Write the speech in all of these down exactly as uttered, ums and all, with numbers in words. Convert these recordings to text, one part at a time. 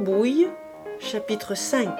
Grenobouille, chapitre cinq.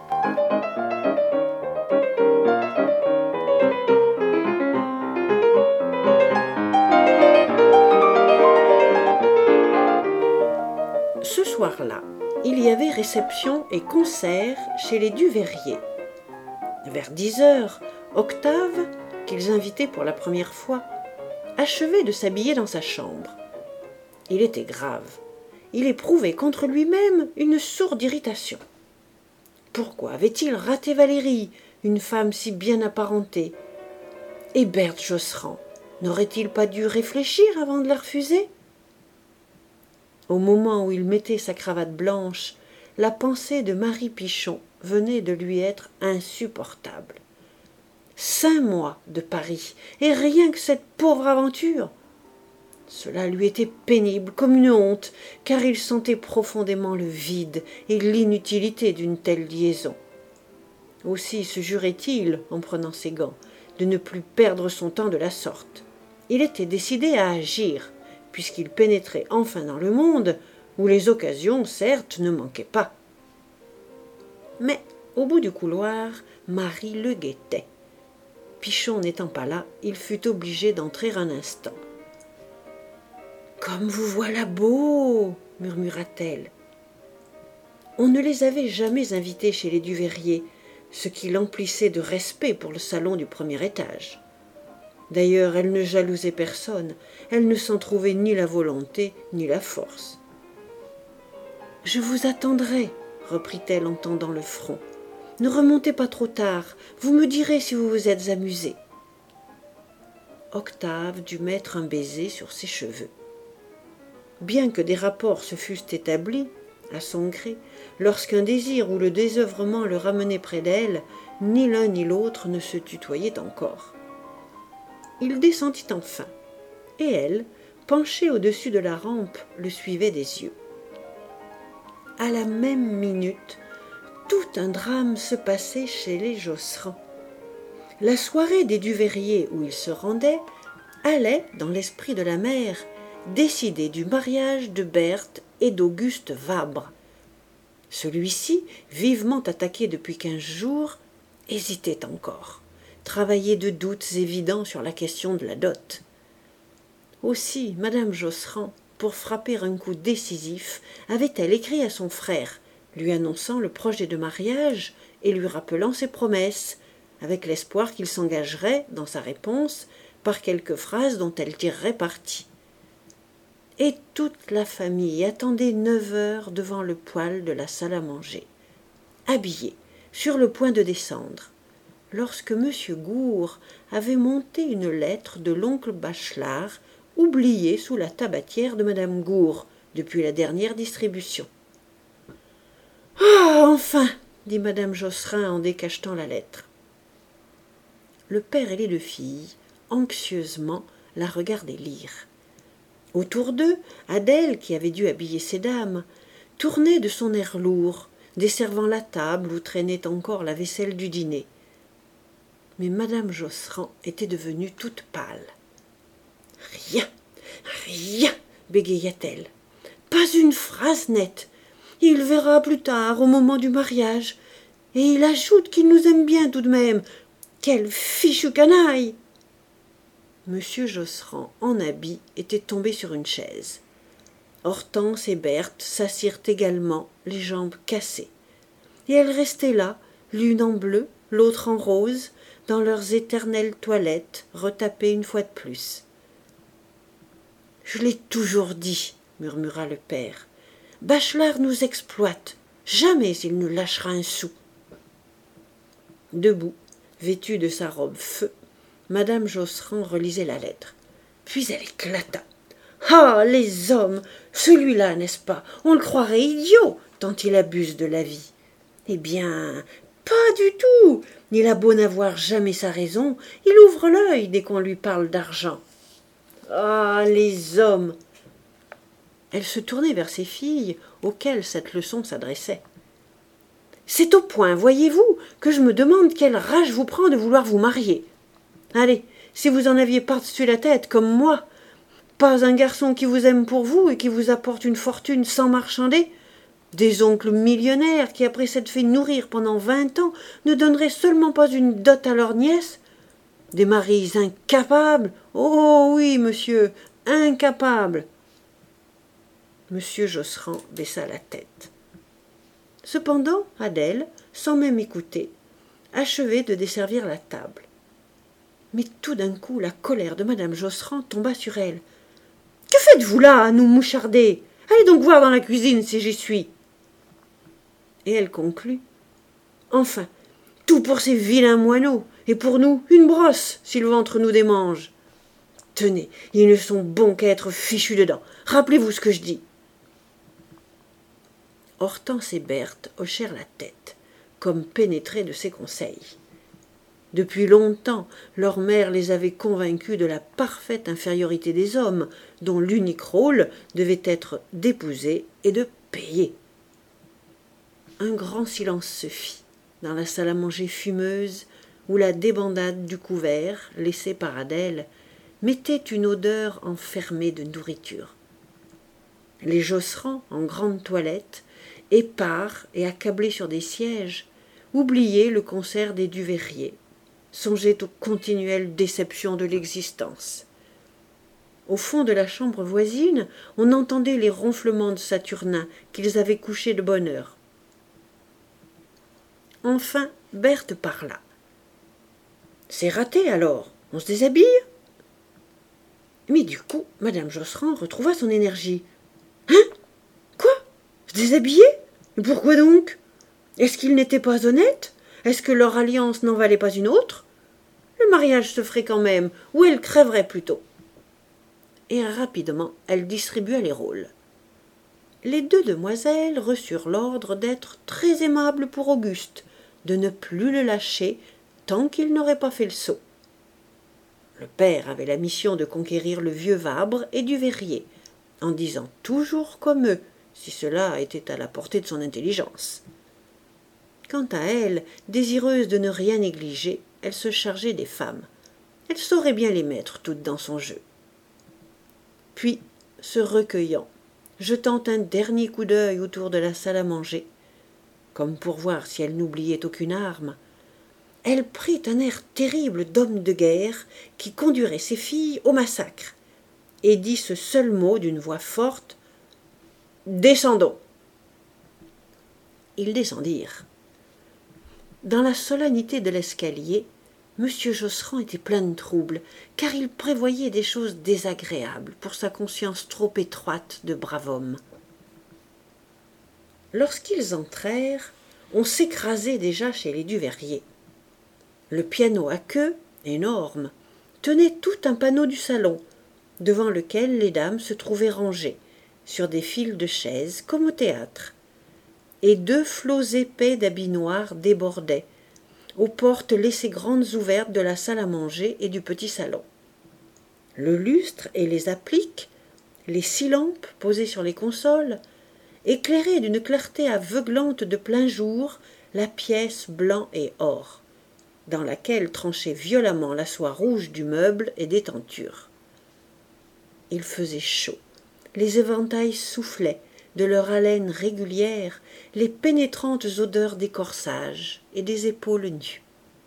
Ce soir-là, il y avait réception et concert chez les Duveyrier. Vers dix heures, Octave, qu'ils invitaient pour la première fois, achevait de s'habiller dans sa chambre. Il était grave. Il éprouvait contre lui-même une sourde irritation. Pourquoi avait-il raté Valérie, une femme si bien apparentée? Et Berthe Josserand, n'aurait-il pas dû réfléchir avant de la refuser? Au moment où il mettait sa cravate blanche, la pensée de Marie Pichon venait de lui être insupportable. Cinq mois de Paris, et rien que cette pauvre aventure! Cela lui était pénible comme une honte, car il sentait profondément le vide et l'inutilité d'une telle liaison. Aussi se jurait-il, en prenant ses gants, de ne plus perdre son temps de la sorte. Il était décidé à agir, puisqu'il pénétrait enfin dans le monde, où les occasions, certes, ne manquaient pas. Mais, au bout du couloir, Marie le guettait. Pichon n'étant pas là, il fut obligé d'entrer un instant. « Comme vous voilà beau !» murmura-t-elle. On ne les avait jamais invités chez les Duveyrier, ce qui l'emplissait de respect pour le salon du premier étage. D'ailleurs, elle ne jalousait personne, elle ne s'en trouvait ni la volonté ni la force. « Je vous attendrai, » reprit-elle en tendant le front. « Ne remontez pas trop tard, vous me direz si vous vous êtes amusé. » Octave dut mettre un baiser sur ses cheveux. Bien que des rapports se fussent établis, à son gré, lorsqu'un désir ou le désœuvrement le ramenait près d'elle, ni l'un ni l'autre ne se tutoyaient encore. Il descendit enfin, et elle, penchée au-dessus de la rampe, le suivait des yeux. À la même minute, tout un drame se passait chez les Josserand. La soirée des Duveyrier où ils se rendaient allait, dans l'esprit de la mère, décider du mariage de Berthe et d'Auguste Vabre. Celui-ci, vivement attaqué depuis quinze jours, hésitait encore, travaillait de doutes évidents sur la question de la dot. Aussi, madame Josserand, pour frapper un coup décisif, avait-elle écrit à son frère, lui annonçant le projet de mariage et lui rappelant ses promesses, avec l'espoir qu'il s'engagerait, dans sa réponse, par quelques phrases dont elle tirerait parti. Et toute la famille attendait neuf heures devant le poêle de la salle à manger, habillée, sur le point de descendre, lorsque monsieur Gourd avait monté une lettre de l'oncle Bachelard, oubliée sous la tabatière de madame Gourd depuis la dernière distribution. « Ah, enfin !» dit madame Josserand en décachetant la lettre. Le père et les deux filles, anxieusement, la regardaient lire. Autour d'eux, Adèle, qui avait dû habiller ses dames, tournait de son air lourd, desservant la table où traînait encore la vaisselle du dîner. Mais madame Josserand était devenue toute pâle. « Rien, rien !» bégaya-t-elle. « Pas une phrase nette. Il verra plus tard, au moment du mariage. Et il ajoute qu'il nous aime bien tout de même. Quel fichu canaille !» Monsieur Josserand, en habit, était tombé sur une chaise. Hortense et Berthe s'assirent également, les jambes cassées. Et elles restaient là, l'une en bleu, l'autre en rose, dans leurs éternelles toilettes, retapées une fois de plus. « Je l'ai toujours dit, » murmura le père. « Bachelard nous exploite. Jamais il ne lâchera un sou. » Debout, vêtue de sa robe feu, madame Josserand relisait la lettre. Puis elle éclata. « Ah, les hommes! Celui-là, n'est-ce pas? On le croirait idiot, tant il abuse de la vie. Eh bien, pas du tout! Il a beau n'avoir jamais sa raison, il ouvre l'œil dès qu'on lui parle d'argent. Ah, les hommes !» Elle se tournait vers ses filles, auxquelles cette leçon s'adressait. « C'est au point, voyez-vous, que je me demande quelle rage vous prend de vouloir vous marier. Allez, si vous en aviez par-dessus la tête, comme moi, pas un garçon qui vous aime pour vous et qui vous apporte une fortune sans marchander, Des oncles millionnaires qui, après s'être fait nourrir pendant vingt ans, ne donneraient seulement pas une dot à leur nièce. Des maris incapables. Oh oui, monsieur, incapables. Monsieur Josserand baissa la tête. Cependant, Adèle, sans même écouter, achevait de desservir la table. Mais tout d'un coup, la colère de madame Josserand tomba sur elle. « Que faites-vous là, à nous moucharder? Allez donc voir dans la cuisine si j'y suis. » Et elle conclut. « Enfin, tout pour ces vilains moineaux, et pour nous, une brosse, si le ventre nous démange. Tenez, ils ne sont bons qu'à être fichus dedans. Rappelez-vous ce que je dis. » Hortense et Berthe hochèrent la tête, comme pénétrés de ses conseils. Depuis longtemps, leur mère les avait convaincus de la parfaite infériorité des hommes, dont l'unique rôle devait être d'épouser et de payer. Un grand silence se fit dans la salle à manger fumeuse, où la débandade du couvert, laissé par Adèle, mettait une odeur enfermée de nourriture. Les Josserand, en grande toilette, épars et accablés sur des sièges, oubliaient le concert des Duveyrier, songeaient aux continuelles déceptions de l'existence. Au fond de la chambre voisine, on entendait les ronflements de Saturnin qu'ils avaient couchés de bonne heure. Enfin, Berthe parla. « C'est raté alors, on se déshabille ?» Mais du coup, madame Josserand retrouva son énergie. « Hein? Quoi? Se déshabiller? Et pourquoi donc? Est-ce qu'ils n'étaient pas honnêtes? Est-ce que leur alliance n'en valait pas une autre? Le mariage se ferait quand même, ou elle crèverait plutôt. » Et rapidement, elle distribua les rôles. Les deux demoiselles reçurent l'ordre d'être très aimables pour Auguste, de ne plus le lâcher tant qu'il n'aurait pas fait le saut. Le père avait la mission de conquérir le vieux Vabre et Duveyrier, en disant toujours comme eux, si cela était à la portée de son intelligence. Quant à elle, désireuse de ne rien négliger, elle se chargeait des femmes. Elle saurait bien les mettre toutes dans son jeu. Puis, se recueillant, jetant un dernier coup d'œil autour de la salle à manger, comme pour voir si elle n'oubliait aucune arme, elle prit un air terrible d'homme de guerre qui conduirait ses filles au massacre, et dit ce seul mot d'une voix forte: « Descendons !» Ils descendirent. Dans la solennité de l'escalier, Monsieur Josserand était plein de trouble, car il prévoyait des choses désagréables pour sa conscience trop étroite de brave homme. Lorsqu'ils entrèrent, on s'écrasait déjà chez les Duveyrier. Le piano à queue, énorme, tenait tout un panneau du salon, devant lequel les dames se trouvaient rangées, sur des files de chaises, comme au théâtre, et deux flots épais d'habits noirs débordaient, aux portes laissées grandes ouvertes de la salle à manger et du petit salon. Le lustre et les appliques, les six lampes posées sur les consoles, éclairaient d'une clarté aveuglante de plein jour la pièce blanc et or, dans laquelle tranchait violemment la soie rouge du meuble et des tentures. Il faisait chaud, les éventails soufflaient, de leur haleine régulière, les pénétrantes odeurs des corsages et des épaules nues.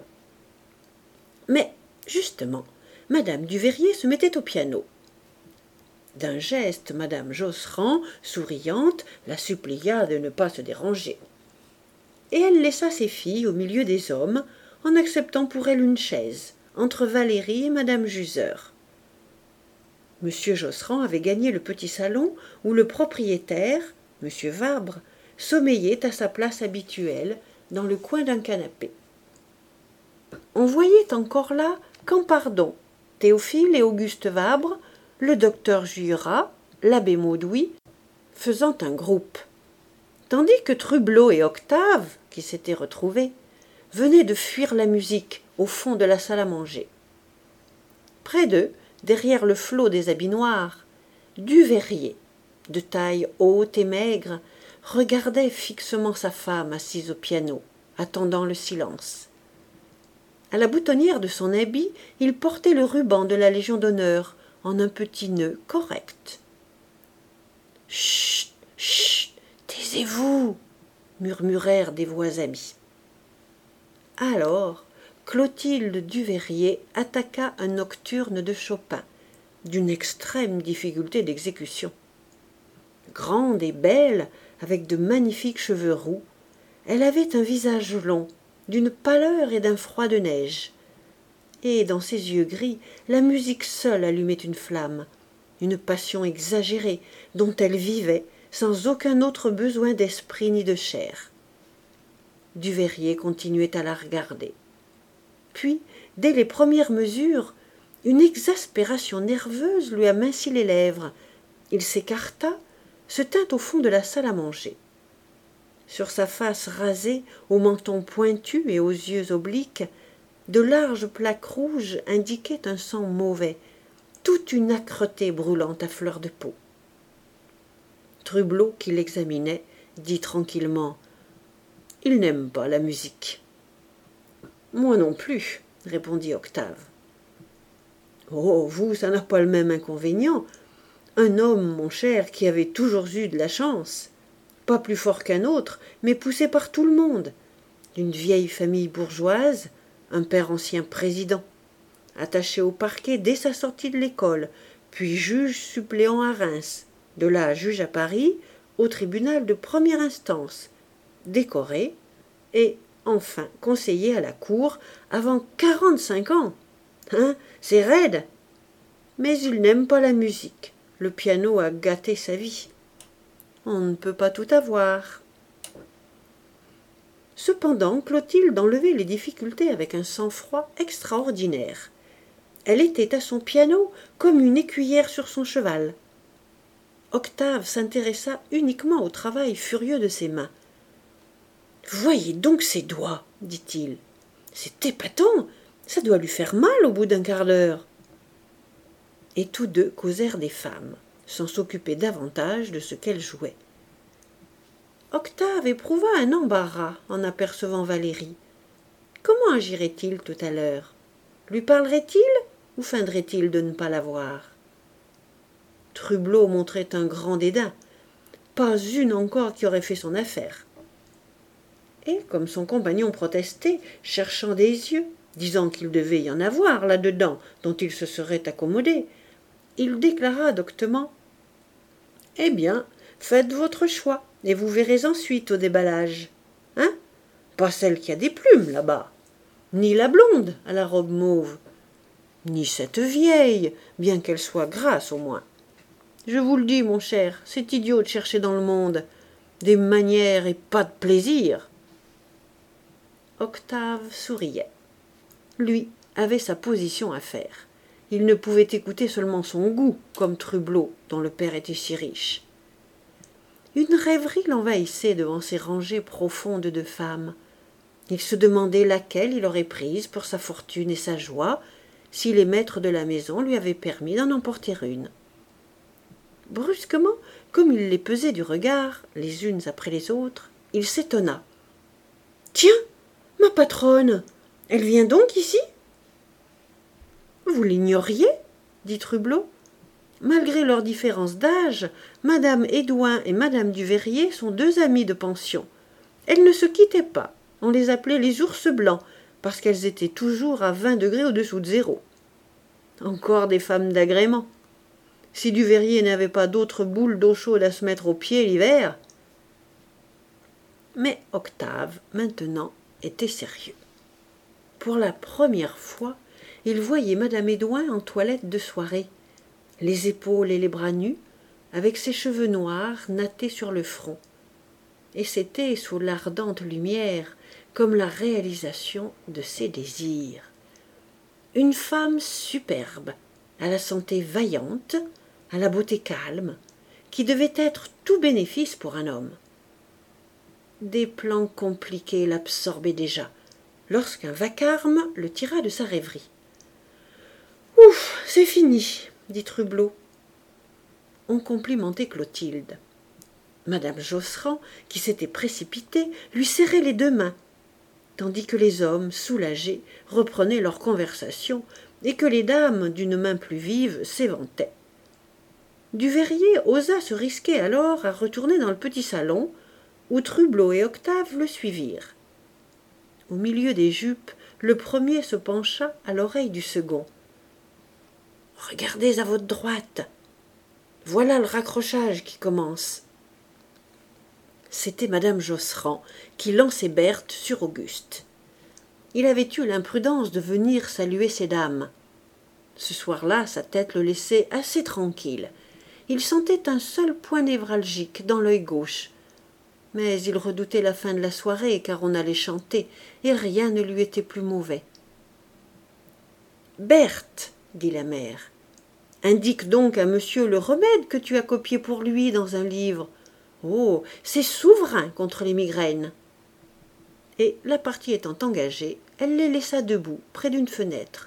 Mais, justement, madame Duveyrier se mettait au piano. D'un geste, madame Josserand, souriante, la supplia de ne pas se déranger. Et elle laissa ses filles au milieu des hommes, en acceptant pour elle une chaise, entre Valérie et madame Juseur. Monsieur Josserand avait gagné le petit salon où le propriétaire, monsieur Vabre, sommeillait à sa place habituelle dans le coin d'un canapé. On voyait encore là Campardon, Théophile et Auguste Vabre, le docteur Jurat, l'abbé Maudoui, faisant un groupe, tandis que Trublot et Octave, qui s'étaient retrouvés, venaient de fuir la musique au fond de la salle à manger. Près d'eux, derrière le flot des habits noirs, Duveyrier, de taille haute et maigre, regardait fixement sa femme assise au piano, attendant le silence. À la boutonnière de son habit, il portait le ruban de la Légion d'honneur en un petit nœud correct. « Chut, chut, Taisez-vous, murmurèrent des voix amies. Alors, Clotilde Duveyrier attaqua un nocturne de Chopin, d'une extrême difficulté d'exécution. Grande et belle, avec de magnifiques cheveux roux, elle avait un visage long, d'une pâleur et d'un froid de neige. Et dans ses yeux gris, la musique seule allumait une flamme, une passion exagérée dont elle vivait sans aucun autre besoin d'esprit ni de chair. Duveyrier continuait à la regarder. Puis, dès les premières mesures, une exaspération nerveuse lui amincit les lèvres. Il s'écarta, se tint au fond de la salle à manger. Sur sa face rasée, au menton pointu et aux yeux obliques, de larges plaques rouges indiquaient un sang mauvais, toute une âcreté brûlante à fleur de peau. Trublot, qui l'examinait, dit tranquillement « Il n'aime pas la musique. »« Moi non plus, » répondit Octave. « Oh, vous, ça n'a pas le même inconvénient. Un homme, mon cher, qui avait toujours eu de la chance, pas plus fort qu'un autre, mais poussé par tout le monde, d'une vieille famille bourgeoise, un père ancien président, attaché au parquet dès sa sortie de l'école, puis juge suppléant à Reims, de là juge à Paris, au tribunal de première instance, décoré, et enfin conseiller à la cour avant quarante-cinq ans. Hein, c'est raide. Mais il n'aime pas la musique. Le piano a gâté sa vie. On ne peut pas tout avoir. Cependant, Clotilde enlevait les difficultés avec un sang-froid extraordinaire. Elle était à son piano comme une écuyère sur son cheval. Octave s'intéressa uniquement au travail furieux de ses mains. « Voyez donc ses doigts, dit-il. C'est épatant, ça doit lui faire mal au bout d'un quart d'heure. » Et tous deux causèrent des femmes, sans s'occuper davantage de ce qu'elles jouaient. Octave éprouva un embarras en apercevant Valérie. Comment agirait-il tout à l'heure? Lui parlerait-il ou feindrait-il de ne pas la voir? Trublot montrait un grand dédain. Pas une encore qui aurait fait son affaire. Et, comme son compagnon protestait, cherchant des yeux, disant qu'il devait y en avoir là-dedans, dont il se serait accommodé, il déclara doctement « Eh bien, faites votre choix, et vous verrez ensuite au déballage. Hein? Pas celle qui a des plumes, là-bas, ni la blonde à la robe mauve, ni cette vieille, bien qu'elle soit grasse au moins. Je vous le dis, mon cher, c'est idiot de chercher dans le monde des manières et pas de plaisir. » Octave souriait. Lui avait sa position à faire. Il ne pouvait écouter seulement son goût, comme Trublot, dont le père était si riche. Une rêverie l'envahissait devant ces rangées profondes de femmes. Il se demandait laquelle il aurait prise pour sa fortune et sa joie, si les maîtres de la maison lui avaient permis d'en emporter une. Brusquement, comme il les pesait du regard, les unes après les autres, il s'étonna. « Tiens, ma patronne, elle vient donc ici ?»« Vous l'ignoriez ?» dit Trublot. « Malgré leur différence d'âge, madame Édouin et madame Duveyrier sont deux amies de pension. Elles ne se quittaient pas. On les appelait les ours blancs, parce qu'elles étaient toujours à vingt degrés au-dessous de zéro. Encore des femmes d'agrément. Si Duveyrier n'avait pas d'autres boules d'eau chaude à se mettre aux pieds l'hiver. » Mais Octave, maintenant, était sérieux. Pour la première fois, il voyait madame Édouin en toilette de soirée, les épaules et les bras nus, avec ses cheveux noirs nattés sur le front. Et c'était, sous l'ardente lumière, comme la réalisation de ses désirs. Une femme superbe, à la santé vaillante, à la beauté calme, qui devait être tout bénéfice pour un homme. Des plans compliqués l'absorbaient déjà, lorsqu'un vacarme le tira de sa rêverie. « Ouf, c'est fini !» dit Trublot. On complimentait Clotilde. Madame Josserand, qui s'était précipitée, lui serrait les deux mains, tandis que les hommes, soulagés, reprenaient leur conversation et que les dames, d'une main plus vive, s'éventaient. Duveyrier osa se risquer alors à retourner dans le petit salon, où Trublot et Octave le suivirent. Au milieu des jupes, le premier se pencha à l'oreille du second. « Regardez à votre droite. Voilà le raccrochage qui commence. » C'était madame Josserand qui lançait Berthe sur Auguste. Il avait eu l'imprudence de venir saluer ces dames. Ce soir-là, sa tête le laissait assez tranquille. Il sentait un seul point névralgique dans l'œil gauche. Mais il redoutait la fin de la soirée, car on allait chanter, et rien ne lui était plus mauvais. « Berthe, dit la mère, indique donc à monsieur le remède que tu as copié pour lui dans un livre. Oh, c'est souverain contre les migraines. » Et, la partie étant engagée, elle les laissa debout, près d'une fenêtre.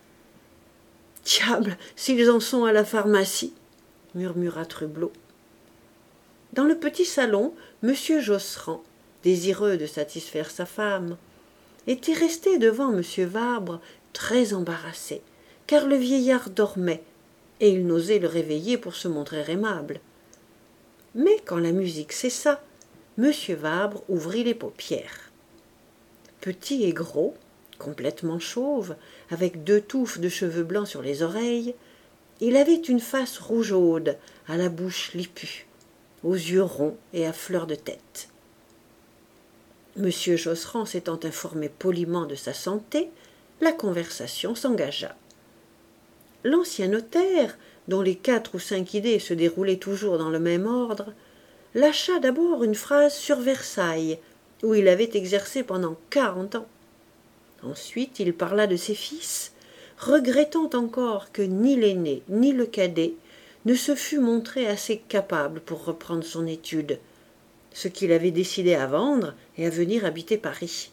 « Diable, s'ils en sont à la pharmacie !» murmura Trublot. Dans le petit salon, monsieur Josserand, désireux de satisfaire sa femme, était resté devant monsieur Vabre très embarrassé, car le vieillard dormait, et il n'osait le réveiller pour se montrer aimable. Mais quand la musique cessa, monsieur Vabre ouvrit les paupières. Petit et gros, complètement chauve, avec deux touffes de cheveux blancs sur les oreilles, il avait une face rougeaude, à la bouche lipue, aux yeux ronds et à fleur de tête. Monsieur Josserand s'étant informé poliment de sa santé, la conversation s'engagea. L'ancien notaire, dont les quatre ou cinq idées se déroulaient toujours dans le même ordre, lâcha d'abord une phrase sur Versailles, où il avait exercé pendant quarante ans. Ensuite, il parla de ses fils, regrettant encore que ni l'aîné ni le cadet ne se fût montré assez capable pour reprendre son étude, ce qu'il avait décidé à vendre et à venir habiter Paris.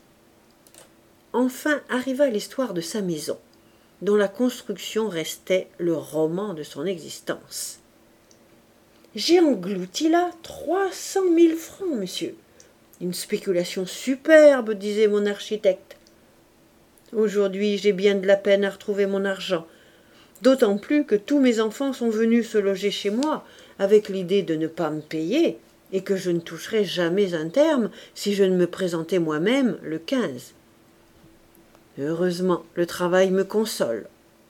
Enfin arriva l'histoire de sa maison, dont la construction restait le roman de son existence. « J'ai englouti là trois cent mille francs, monsieur. Une spéculation superbe, disait mon architecte. Aujourd'hui, j'ai bien de la peine à retrouver mon argent, d'autant plus que tous mes enfants sont venus se loger chez moi avec l'idée de ne pas me payer et que je ne toucherai jamais un terme si je ne me présentais moi-même le quinze. Heureusement, le travail me console. »«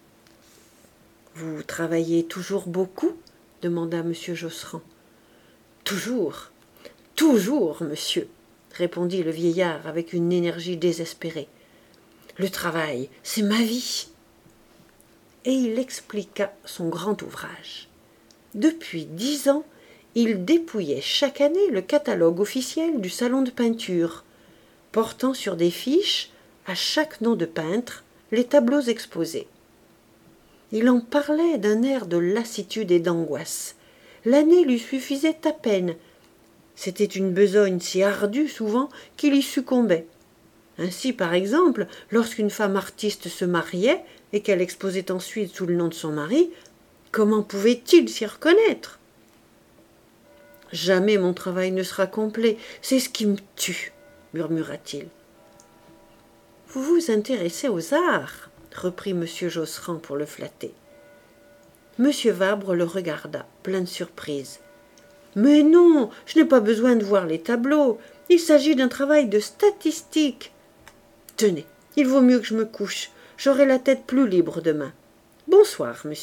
Vous travaillez toujours beaucoup ?» demanda monsieur Josserand. « Toujours, toujours, monsieur, » répondit le vieillard avec une énergie désespérée. « Le travail, c'est ma vie. » Et il expliqua son grand ouvrage. Depuis dix ans, il dépouillait chaque année le catalogue officiel du salon de peinture, portant sur des fiches, à chaque nom de peintre, les tableaux exposés. Il en parlait d'un air de lassitude et d'angoisse. L'année lui suffisait à peine. C'était une besogne si ardue souvent qu'il y succombait. Ainsi, par exemple, lorsqu'une femme artiste se mariait et qu'elle exposait ensuite sous le nom de son mari, comment pouvait-il s'y reconnaître ? « Jamais mon travail ne sera complet, c'est ce qui me tue, » murmura-t-il. « Vous vous intéressez aux arts, » reprit monsieur Josserand pour le flatter. Monsieur Vabre le regarda, plein de surprise. « Mais non, je n'ai pas besoin de voir les tableaux, il s'agit d'un travail de statistique. Tenez, il vaut mieux que je me couche, j'aurai la tête plus libre demain. Bonsoir, monsieur. »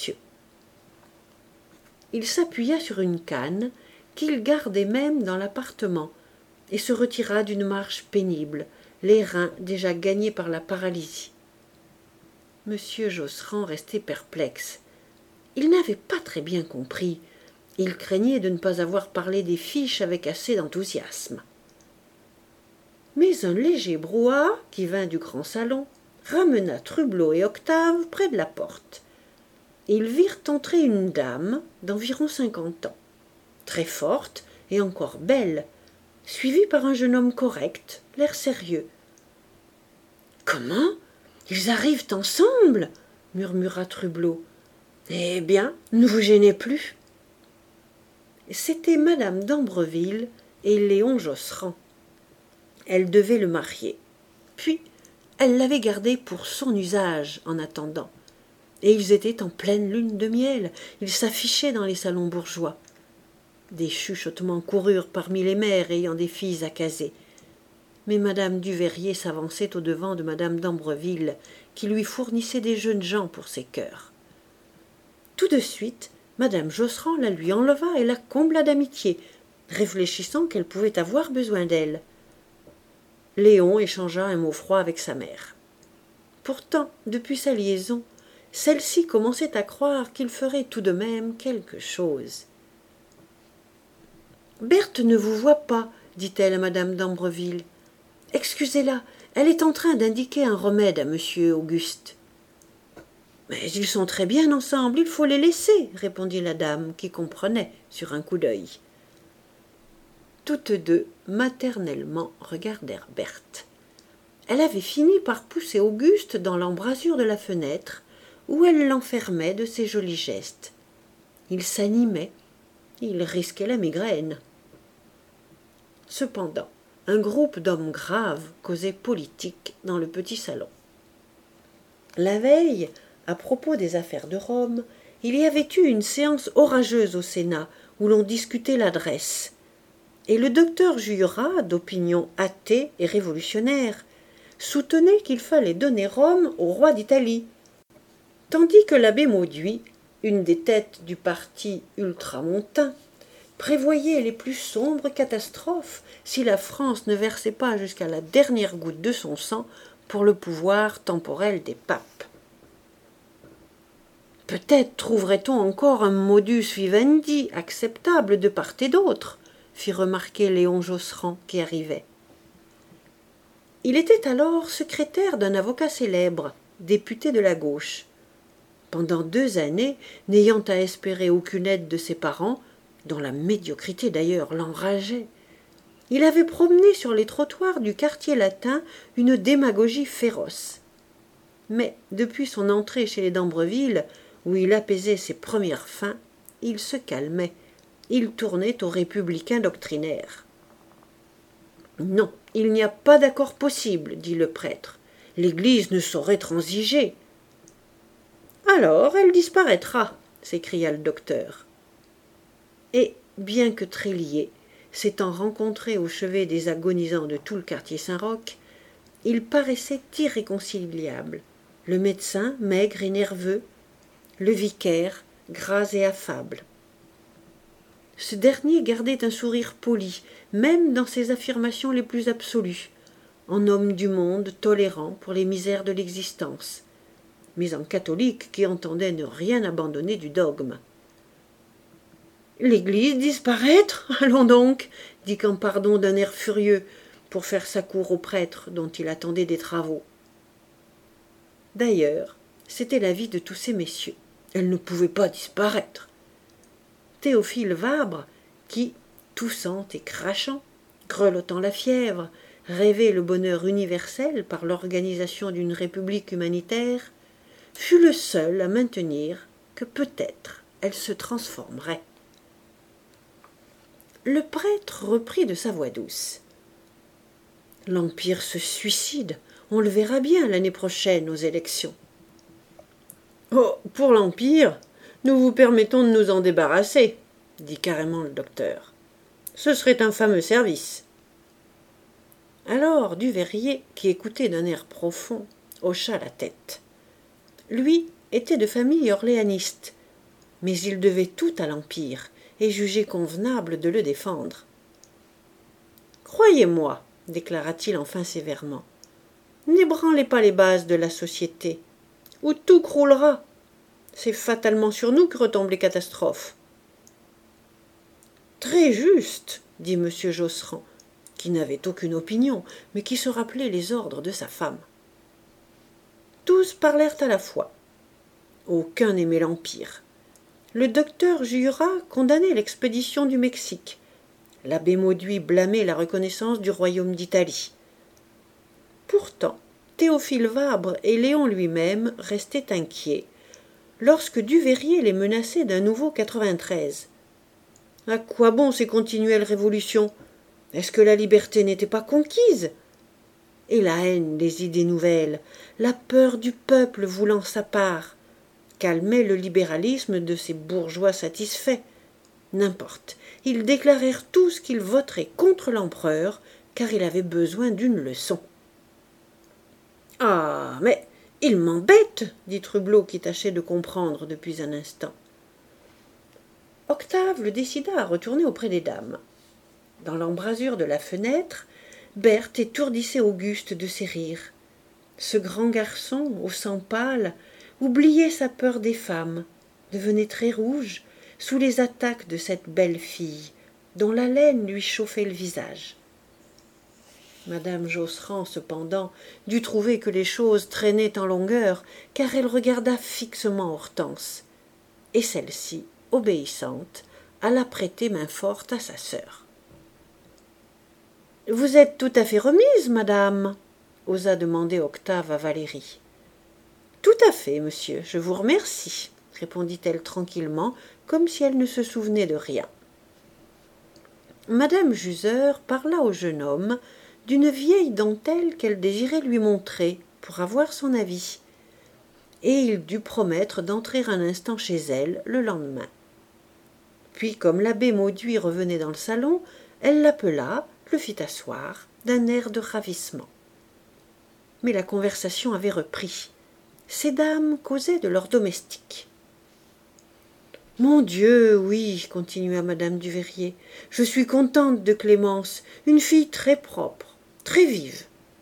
Il s'appuya sur une canne qu'il gardait même dans l'appartement et se retira d'une marche pénible, les reins déjà gagnés par la paralysie. Monsieur Josserand restait perplexe. Il n'avait pas très bien compris. Il craignait de ne pas avoir parlé des fiches avec assez d'enthousiasme. Mais un léger brouhaha, qui vint du grand salon, ramena Trublot et Octave près de la porte. Ils virent entrer une dame d'environ cinquante ans, très forte et encore belle, suivie par un jeune homme correct, l'air sérieux. « Comment ? Ils arrivent ensemble » murmura Trublot. « Eh bien, ne vous gênez plus. » C'était madame d'Ambreville et Léon Josserand. Elle devait le marier. Puis, elle l'avait gardé pour son usage en attendant. Et ils étaient en pleine lune de miel. Ils s'affichaient dans les salons bourgeois. Des chuchotements coururent parmi les mères ayant des filles à caser. Mais madame Duveyrier s'avançait au-devant de madame d'Ambreville, qui lui fournissait des jeunes gens pour ses chœurs. Tout de suite, madame Josserand la lui enleva et la combla d'amitié, réfléchissant qu'elle pouvait avoir besoin d'elle. Léon échangea un mot froid avec sa mère. Pourtant, depuis sa liaison, celle-ci commençait à croire qu'il ferait tout de même quelque chose. « Berthe ne vous voit pas, dit-elle à madame d'Ambreville. Excusez-la, elle est en train d'indiquer un remède à monsieur Auguste. »« Mais ils sont très bien ensemble, il faut les laisser, » répondit la dame, qui comprenait sur un coup d'œil. Toutes deux, maternellement, regardèrent Berthe. Elle avait fini par pousser Auguste dans l'embrasure de la fenêtre, où elle l'enfermait de ses jolis gestes. Il s'animait, il risquait la migraine. Cependant, un groupe d'hommes graves causait politique dans le petit salon. La veille, à propos des affaires de Rome, il y avait eu une séance orageuse au Sénat où l'on discutait l'adresse. Et le docteur Jurat, d'opinion athée et révolutionnaire, soutenait qu'il fallait donner Rome au roi d'Italie, tandis que l'abbé Mauduit, une des têtes du parti ultramontain, prévoyait les plus sombres catastrophes si la France ne versait pas jusqu'à la dernière goutte de son sang pour le pouvoir temporel des papes. Peut-être trouverait-on encore un modus vivendi acceptable de part et d'autre, fit remarquer Léon Josserand qui arrivait. Il était alors secrétaire d'un avocat célèbre, député de la gauche. Pendant deux années, n'ayant à espérer aucune aide de ses parents, dont la médiocrité d'ailleurs l'enrageait, il avait promené sur les trottoirs du quartier latin une démagogie féroce. Mais depuis son entrée chez les d'Ambreville, où il apaisait ses premières faims, il se calmait, il tournait aux républicains doctrinaires. « Non, il n'y a pas d'accord possible, dit le prêtre. L'Église ne saurait transiger. »« Alors elle disparaîtra, s'écria le docteur. Et, bien que très liés, s'étant rencontrés au chevet des agonisants de tout le quartier Saint-Roch, ils paraissaient irréconciliables, le médecin maigre et nerveux, le vicaire gras et affable. Ce dernier gardait un sourire poli, même dans ses affirmations les plus absolues, en homme du monde tolérant pour les misères de l'existence, mais en catholique qui entendait ne rien abandonner du dogme. « L'Église disparaître ? Allons donc !» dit Campardon d'un air furieux, pour faire sa cour au prêtre dont il attendait des travaux. D'ailleurs, c'était l'avis de tous ces messieurs. Elle ne pouvait pas disparaître. Théophile Vabre, qui, toussant et crachant, grelottant la fièvre, rêvait le bonheur universel par l'organisation d'une république humanitaire, fut le seul à maintenir que peut-être elle se transformerait. Le prêtre reprit de sa voix douce. « L'Empire se suicide, on le verra bien l'année prochaine aux élections. »« Oh, pour l'Empire, nous vous permettons de nous en débarrasser, » dit carrément le docteur. « Ce serait un fameux service. » Alors Duveyrier, qui écoutait d'un air profond, hocha la tête. Lui était de famille orléaniste, mais il devait tout à l'Empire et jugeait convenable de le défendre. « Croyez-moi, déclara-t-il enfin sévèrement, n'ébranlez pas les bases de la société, ou tout croulera. C'est fatalement sur nous que retombent les catastrophes. »« Très juste, dit M. Josserand, qui n'avait aucune opinion, mais qui se rappelait les ordres de sa femme. Tous parlèrent à la fois. Aucun n'aimait l'Empire. Le docteur Jurat condamnait l'expédition du Mexique. L'abbé Mauduit blâmait la reconnaissance du royaume d'Italie. Pourtant, Théophile Vabre et Léon lui-même restaient inquiets, lorsque Duveyrier les menaçait d'un nouveau quatre-vingt-treize. À quoi bon ces continuelles révolutions? Est-ce que la liberté n'était pas conquise? Et la haine des idées nouvelles, la peur du peuple voulant sa part, calmaient le libéralisme de ces bourgeois satisfaits. N'importe, ils déclarèrent tous qu'ils voteraient contre l'empereur, car il avait besoin d'une leçon. « Ah, mais il m'embête !» dit Trublot, qui tâchait de comprendre depuis un instant. Octave le décida à retourner auprès des dames. Dans l'embrasure de la fenêtre, Berthe étourdissait Auguste de ses rires. Ce grand garçon, au sang pâle, oubliait sa peur des femmes, devenait très rouge sous les attaques de cette belle fille, dont l'haleine lui chauffait le visage. Madame Josserand, cependant, dut trouver que les choses traînaient en longueur, car elle regarda fixement Hortense, et celle-ci, obéissante, alla prêter main forte à sa sœur. « Vous êtes tout à fait remise, madame ?» osa demander Octave à Valérie. « Tout à fait, monsieur, je vous remercie, » répondit-elle tranquillement, comme si elle ne se souvenait de rien. Madame Juseur parla au jeune homme d'une vieille dentelle qu'elle désirait lui montrer pour avoir son avis, et il dut promettre d'entrer un instant chez elle le lendemain. Puis, comme l'abbé Mauduit revenait dans le salon, elle l'appela, le fit asseoir, d'un air de ravissement. Mais la conversation avait repris. Ces dames causaient de leurs domestiques. « Mon Dieu, oui, continua madame Duveyrier, je suis contente de Clémence, une fille très propre, très vive. »«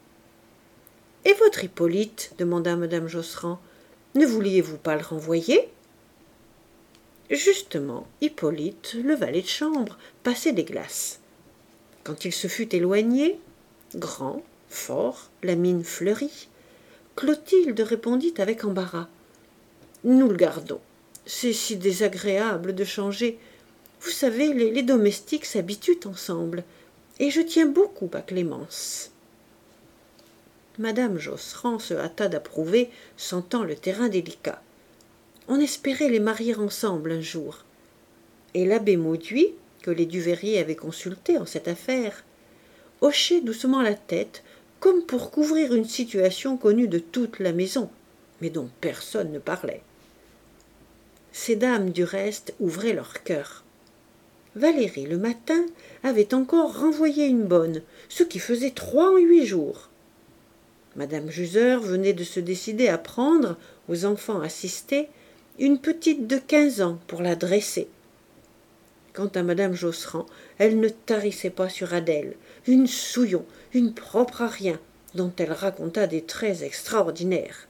Et votre Hippolyte, demanda madame Josserand, ne vouliez-vous pas le renvoyer ?» Justement, Hippolyte, le valet de chambre, passait des glaces. Quand il se fut éloigné, grand, fort, la mine fleurie, Clotilde répondit avec embarras. « Nous le gardons. C'est si désagréable de changer. Vous savez, les, les domestiques s'habituent ensemble, et je tiens beaucoup à Clémence. » Madame Josserand se hâta d'approuver, sentant le terrain délicat. On espérait les marier ensemble un jour. Et l'abbé Mauduit, que les Duveyrier avaient consulté en cette affaire, hochait doucement la tête, comme pour couvrir une situation connue de toute la maison, mais dont personne ne parlait. Ces dames, du reste, ouvraient leur cœur. Valérie, le matin, avait encore renvoyé une bonne, ce qui faisait trois en huit jours. Madame Juseur venait de se décider à prendre, aux enfants assistés, une petite de quinze ans pour la dresser. Quant à madame Josserand, elle ne tarissait pas sur Adèle, une souillon, une propre à rien, dont elle raconta des traits extraordinaires.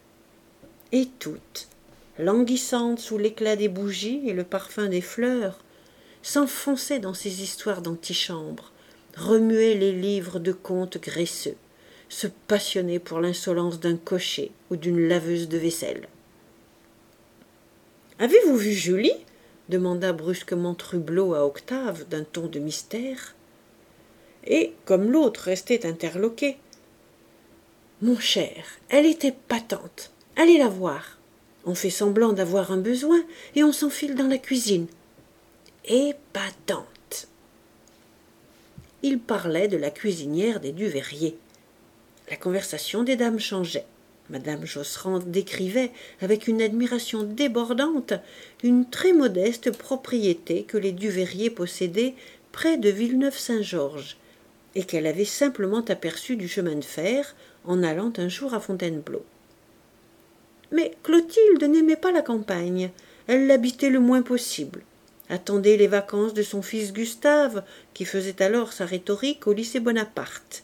Et toutes, languissantes sous l'éclat des bougies et le parfum des fleurs, s'enfonçaient dans ces histoires d'antichambre, remuaient les livres de contes graisseux, se passionnaient pour l'insolence d'un cocher ou d'une laveuse de vaisselle. « Avez-vous vu Julie ?» demanda brusquement Trublot à Octave d'un ton de mystère. Et, comme l'autre restait interloqué, « Mon cher, elle était patente. Allez la voir. On fait semblant d'avoir un besoin et on s'enfile dans la cuisine. Épatante. » Il parlait de la cuisinière des Duveyrier. La conversation des dames changeait. Madame Josserand décrivait, avec une admiration débordante, une très modeste propriété que les Duveyrier possédaient près de Villeneuve-Saint-Georges, et qu'elle avait simplement aperçue du chemin de fer en allant un jour à Fontainebleau. Mais Clotilde n'aimait pas la campagne, elle l'habitait le moins possible, attendait les vacances de son fils Gustave, qui faisait alors sa rhétorique au lycée Bonaparte.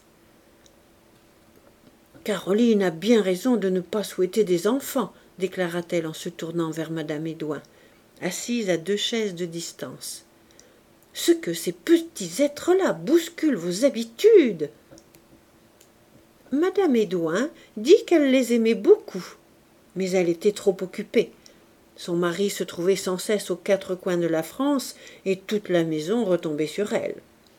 « Caroline a bien raison de ne pas souhaiter des enfants, » déclara-t-elle en se tournant vers madame Édouin, assise à deux chaises de distance. « Ce que ces petits êtres-là bousculent vos habitudes !» Madame Édouin dit qu'elle les aimait beaucoup, mais elle était trop occupée. Son mari se trouvait sans cesse aux quatre coins de la France et toute la maison retombait sur elle.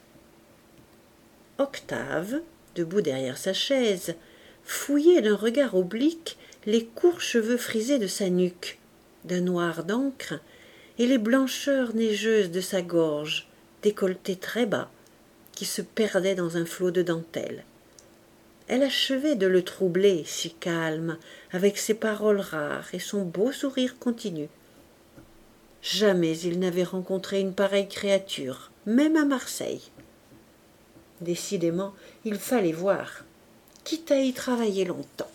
Octave, debout derrière sa chaise, fouillait d'un regard oblique les courts cheveux frisés de sa nuque, d'un noir d'encre, et les blancheurs neigeuses de sa gorge, décolletée très bas, qui se perdait dans un flot de dentelle. Elle achevait de le troubler, si calme, avec ses paroles rares et son beau sourire continu. Jamais il n'avait rencontré une pareille créature, même à Marseille. Décidément, il fallait voir, quitte à y travailler longtemps.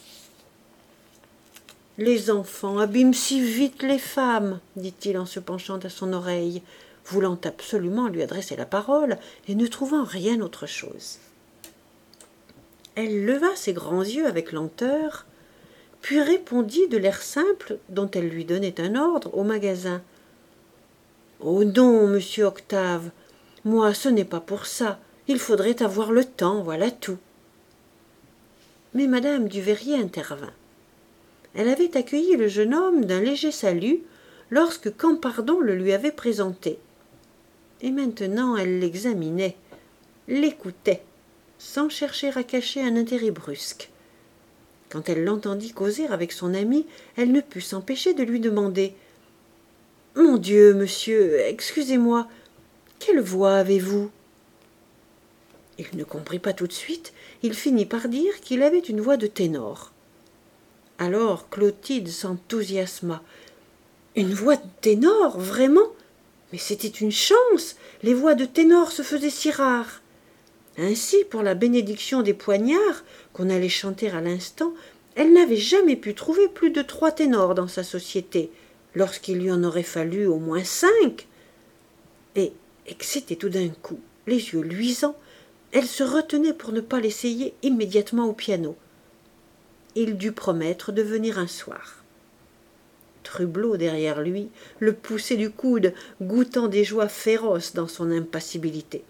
« Les enfants abîment si vite les femmes, dit-il en se penchant à son oreille, voulant absolument lui adresser la parole et ne trouvant rien autre chose. Elle leva ses grands yeux avec lenteur, puis répondit de l'air simple dont elle lui donnait un ordre au magasin. « Oh non, monsieur Octave, moi ce n'est pas pour ça, il faudrait avoir le temps, voilà tout. » Mais madame Duveyrier intervint. Elle avait accueilli le jeune homme d'un léger salut lorsque Campardon le lui avait présenté. Et maintenant elle l'examinait, l'écoutait, sans chercher à cacher un intérêt brusque. Quand elle l'entendit causer avec son ami, elle ne put s'empêcher de lui demander « Mon Dieu, monsieur, excusez-moi, quelle voix avez-vous » Il ne comprit pas tout de suite, il finit par dire qu'il avait une voix de ténor. Alors Clotilde s'enthousiasma. « Une voix de ténor, vraiment ? Mais c'était une chance, les voix de ténor se faisaient si rares. » Ainsi, pour la bénédiction des poignards, qu'on allait chanter à l'instant, elle n'avait jamais pu trouver plus de trois ténors dans sa société, lorsqu'il lui en aurait fallu au moins cinq. Et, excitée tout d'un coup, les yeux luisants, elle se retenait pour ne pas l'essayer immédiatement au piano. Il dut promettre de venir un soir. Trublot, derrière lui, le poussait du coude, goûtant des joies féroces dans son impassibilité.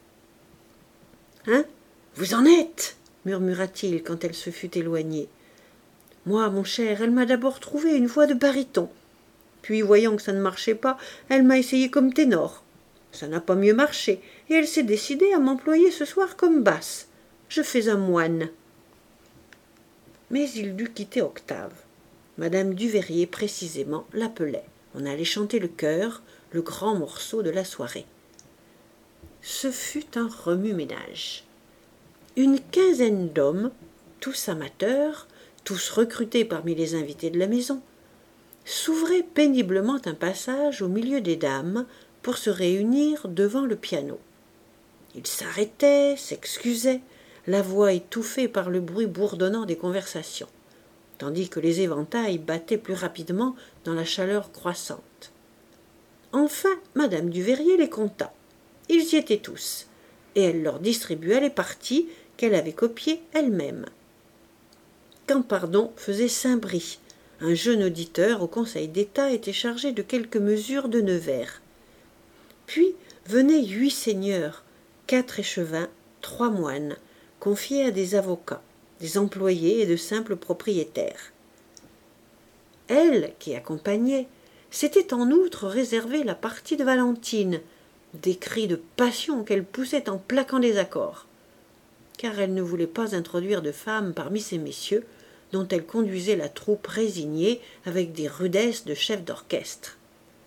« Hein, vous en êtes » murmura-t-il quand elle se fut éloignée. « Moi, mon cher, elle m'a d'abord trouvé une voix de baryton. Puis, voyant que ça ne marchait pas, elle m'a essayé comme ténor. Ça n'a pas mieux marché, et elle s'est décidée à m'employer ce soir comme basse. Je fais un moine. » Mais il dut quitter Octave. Madame Duveyrier, précisément, l'appelait. On allait chanter le chœur, le grand morceau de la soirée. Ce fut un remue-ménage. Une quinzaine d'hommes, tous amateurs, tous recrutés parmi les invités de la maison, s'ouvraient péniblement un passage au milieu des dames pour se réunir devant le piano. Ils s'arrêtaient, s'excusaient, la voix étouffée par le bruit bourdonnant des conversations, tandis que les éventails battaient plus rapidement dans la chaleur croissante. Enfin, madame Duveyrier les compta. Ils y étaient tous, et elle leur distribua les parties qu'elle avait copiées elle-même. Campardon faisait Saint-Brie. Un jeune auditeur au Conseil d'État était chargé de quelques mesures de Nevers. Puis venaient huit seigneurs, quatre échevins, trois moines, confiés à des avocats, des employés et de simples propriétaires. Elle, qui accompagnait, s'était en outre réservé la partie de Valentine, des cris de passion qu'elle poussait en plaquant des accords, car elle ne voulait pas introduire de femmes parmi ces messieurs, dont elle conduisait la troupe résignée avec des rudesses de chef d'orchestre.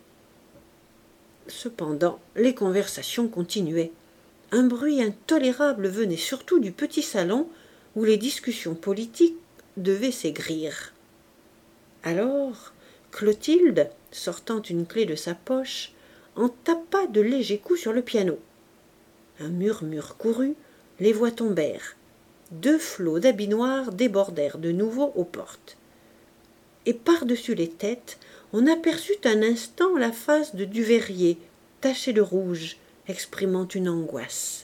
Cependant, les conversations continuaient. Un bruit intolérable venait surtout du petit salon où les discussions politiques devaient s'aigrir. Alors, Clotilde, sortant une clé de sa poche, en tapa de légers coups sur le piano. Un murmure courut, les voix tombèrent. Deux flots d'habits noirs débordèrent de nouveau aux portes. Et par-dessus les têtes, on aperçut un instant la face de Duveyrier, tachée de rouge, exprimant une angoisse.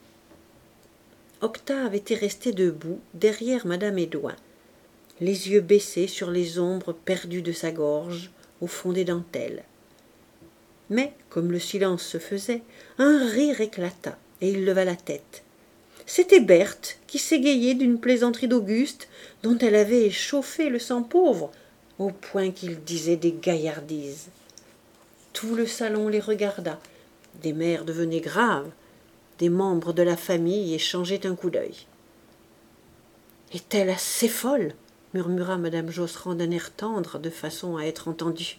Octave était resté debout derrière madame Édouin, les yeux baissés sur les ombres perdues de sa gorge, au fond des dentelles. Mais, comme le silence se faisait, un rire éclata, et il leva la tête. C'était Berthe qui s'égayait d'une plaisanterie d'Auguste, dont elle avait échauffé le sang pauvre, au point qu'il disait des gaillardises. Tout le salon les regarda, des mères devenaient graves, des membres de la famille échangeaient un coup d'œil. « Est-elle assez folle ?» murmura madame Josserand d'un air tendre, de façon à être entendue.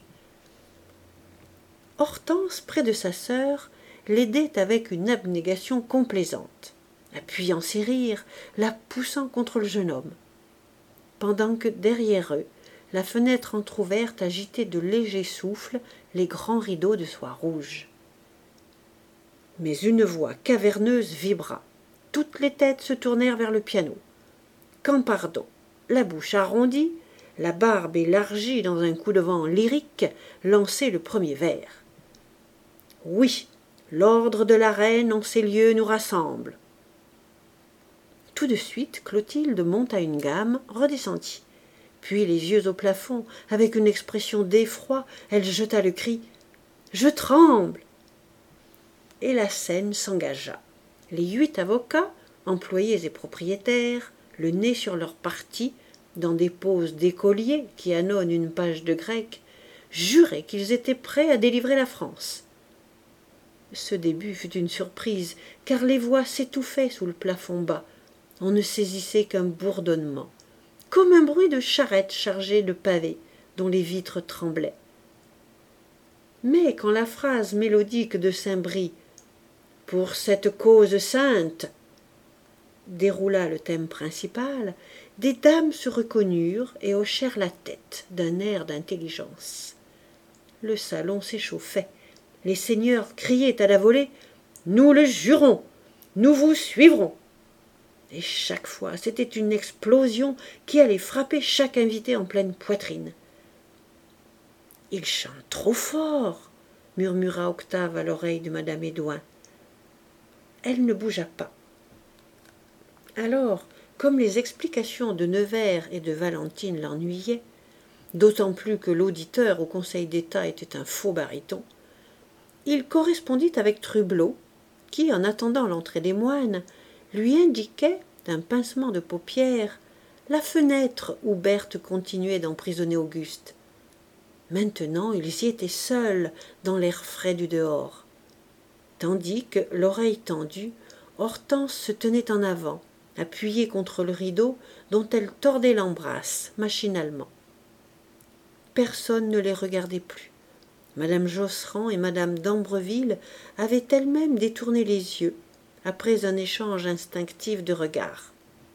Hortense, près de sa sœur, l'aidait avec une abnégation complaisante, appuyant ses rires, la poussant contre le jeune homme. Pendant que, derrière eux, la fenêtre entr'ouverte agitait de légers souffles les grands rideaux de soie rouge. Mais une voix caverneuse vibra. Toutes les têtes se tournèrent vers le piano. Campardon, la bouche arrondie, la barbe élargie dans un coup de vent lyrique, lançait le premier vers. « Oui, l'ordre de la reine en ces lieux nous rassemble. » Tout de suite, Clotilde monta une gamme, redescendit. Puis, les yeux au plafond, avec une expression d'effroi, elle jeta le cri « Je tremble !» Et la scène s'engagea. Les huit avocats, employés et propriétaires, le nez sur leur partie, dans des poses d'écoliers qui annonnent une page de grec, juraient qu'ils étaient prêts à délivrer la France. Ce début fut une surprise, car les voix s'étouffaient sous le plafond bas. On ne saisissait qu'un bourdonnement, comme un bruit de charrette chargée de pavés, dont les vitres tremblaient. Mais quand la phrase mélodique de Saint-Bris « Pour cette cause sainte » déroula le thème principal, des dames se reconnurent et hochèrent la tête d'un air d'intelligence. Le salon s'échauffait. Les seigneurs criaient à la volée « Nous le jurons, nous vous suivrons !» Et chaque fois, c'était une explosion qui allait frapper chaque invité en pleine poitrine. « Il chante trop fort !» murmura Octave à l'oreille de madame Édouin. Elle ne bougea pas. Alors, comme les explications de Nevers et de Valentine l'ennuyaient, d'autant plus que l'auditeur au Conseil d'État était un faux baryton, il correspondit avec Trublot, qui, en attendant l'entrée des moines, lui indiquait, d'un pincement de paupières, la fenêtre où Berthe continuait d'emprisonner Auguste. Maintenant, ils y étaient seuls, dans l'air frais du dehors. Tandis que, l'oreille tendue, Hortense se tenait en avant, appuyée contre le rideau dont elle tordait l'embrasse, machinalement. Personne ne les regardait plus. Madame Josserand et madame d'Ambreville avaient elles-mêmes détourné les yeux, après un échange instinctif de regards.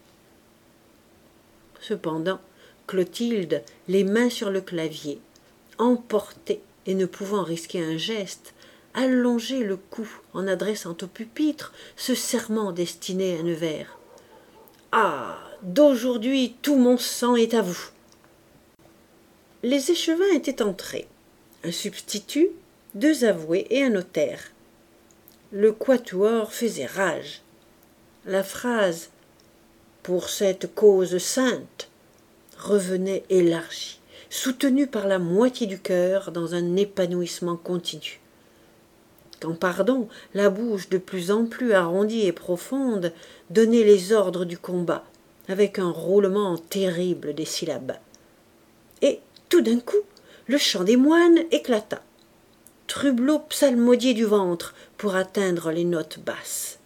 Cependant, Clotilde, les mains sur le clavier, emportée et ne pouvant risquer un geste, allongeait le cou en adressant au pupitre ce serment destiné à Nevers. « Ah, d'aujourd'hui tout mon sang est à vous !» Les échevins étaient entrés. Un substitut, deux avoués et un notaire. Le quatuor faisait rage. La phrase « pour cette cause sainte » revenait élargie, soutenue par la moitié du cœur dans un épanouissement continu. Campardon, la bouche de plus en plus arrondie et profonde, donnait les ordres du combat, avec un roulement terrible des syllabes. Et, tout d'un coup, le chant des moines éclata. Trublot psalmodiait du ventre pour atteindre les notes basses.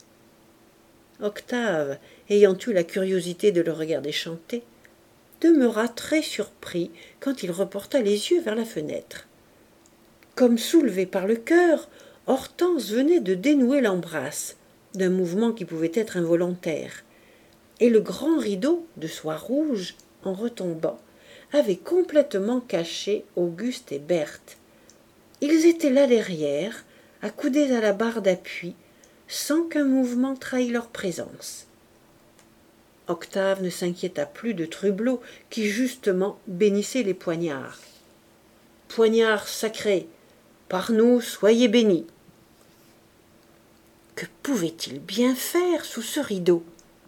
Octave, ayant eu la curiosité de le regarder chanter, demeura très surpris quand il reporta les yeux vers la fenêtre. Comme soulevée par le cœur, Hortense venait de dénouer l'embrasse, d'un mouvement qui pouvait être involontaire, et le grand rideau de soie rouge, en retombant, avait complètement caché Auguste et Berthe. Ils étaient là derrière, accoudés à la barre d'appui, sans qu'un mouvement trahît leur présence. Octave ne s'inquiéta plus de Trublot, qui justement bénissait les poignards. « Poignards sacrés, par nous soyez bénis !» Que pouvait-il bien faire sous ce rideau?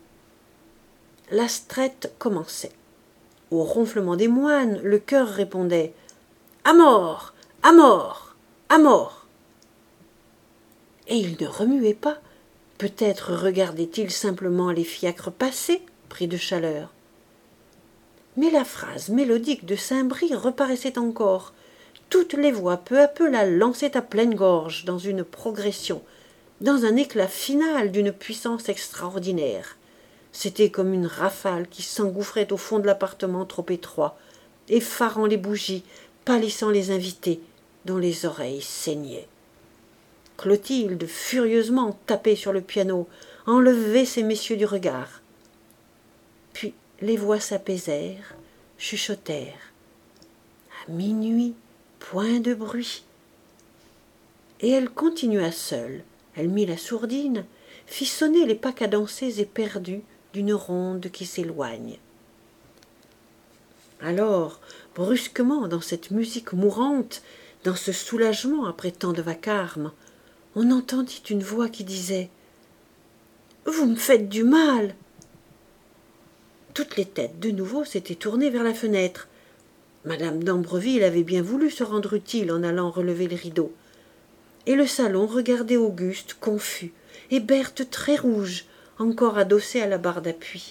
La strette commençait. Au ronflement des moines, le chœur répondait « À mort! À mort! À mort !» Et il ne remuait pas. Peut-être regardait-il simplement les fiacres passer, pris de chaleur. Mais la phrase mélodique de Saint-Bris reparaissait encore. Toutes les voix peu à peu la lançaient à pleine gorge dans une progression, dans un éclat final d'une puissance extraordinaire. C'était comme une rafale qui s'engouffrait au fond de l'appartement trop étroit, effarant les bougies, pâlissant les invités, dont les oreilles saignaient. Clotilde, furieusement, tapait sur le piano, enlevait ces messieurs du regard. Puis les voix s'apaisèrent, chuchotèrent. À minuit, point de bruit. Et elle continua seule. Elle mit la sourdine, fit sonner les pas cadencés et perdus d'une ronde qui s'éloigne. Alors, brusquement, dans cette musique mourante, dans ce soulagement après tant de vacarme, on entendit une voix qui disait « Vous me faites du mal !» Toutes les têtes de nouveau s'étaient tournées vers la fenêtre. Madame d'Ambreville avait bien voulu se rendre utile en allant relever les rideaux. Et le salon regardait Auguste confus, et Berthe très rouge, encore adossée à la barre d'appui.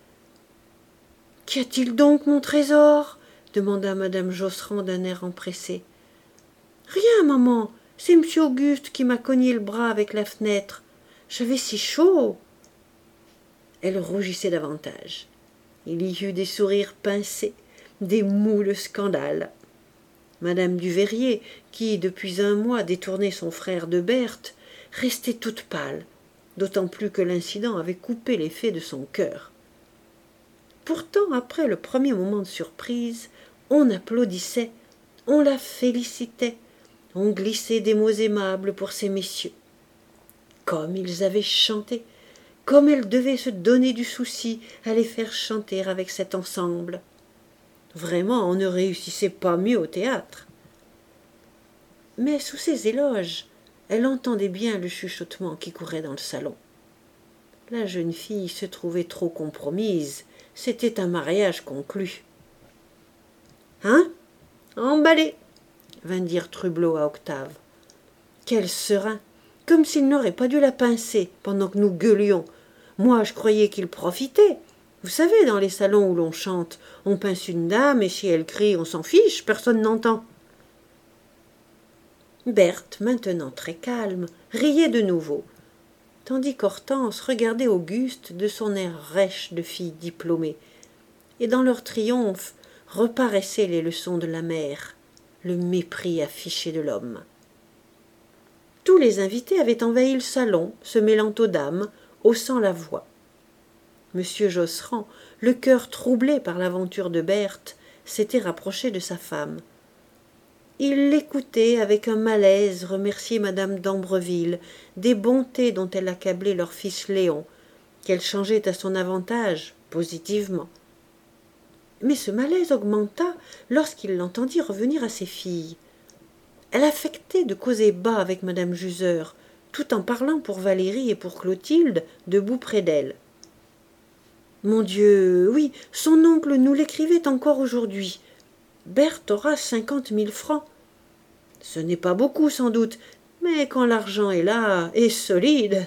« Qu'y a-t-il donc, mon trésor ?» demanda madame Josserand d'un air empressé. « Rien, maman, c'est monsieur Auguste qui m'a cogné le bras avec la fenêtre. J'avais si chaud. » Elle rougissait davantage. Il y eut des sourires pincés, des moules scandales. Madame Duveyrier, qui depuis un mois détournait son frère de Berthe, restait toute pâle, d'autant plus que l'incident avait coupé l'effet de son cœur. Pourtant, après le premier moment de surprise, on applaudissait, on la félicitait, on glissait des mots aimables pour ces messieurs. Comme ils avaient chanté, comme elle devait se donner du souci à les faire chanter avec cet ensemble. Vraiment, on ne réussissait pas mieux au théâtre. Mais sous ces éloges, elle entendait bien le chuchotement qui courait dans le salon. La jeune fille se trouvait trop compromise, c'était un mariage conclu. « Hein ? Emballé !» vint dire Trublot à Octave. Quel serein, comme s'il n'aurait pas dû la pincer pendant que nous gueulions. Moi, je croyais qu'il profitait. Vous savez, dans les salons où l'on chante, on pince une dame et si elle crie, on s'en fiche, personne n'entend. Berthe, maintenant très calme, riait de nouveau, tandis qu'Hortense regardait Auguste de son air rêche de fille diplômée, et dans leur triomphe reparaissaient les leçons de la mère, le mépris affiché de l'homme. Tous les invités avaient envahi le salon, se mêlant aux dames, haussant la voix. Monsieur Josserand, le cœur troublé par l'aventure de Berthe, s'était rapproché de sa femme. Il l'écoutait avec un malaise remercier madame d'Ambreville des bontés dont elle accablait leur fils Léon, qu'elle changeait à son avantage, positivement. Mais ce malaise augmenta lorsqu'il l'entendit revenir à ses filles. Elle affectait de causer bas avec madame Juser, tout en parlant pour Valérie et pour Clotilde, debout près d'elle. Mon Dieu, oui, son oncle nous l'écrivait encore aujourd'hui. Berthe aura cinquante mille francs. Ce n'est pas beaucoup, sans doute, mais quand l'argent est là, et solide.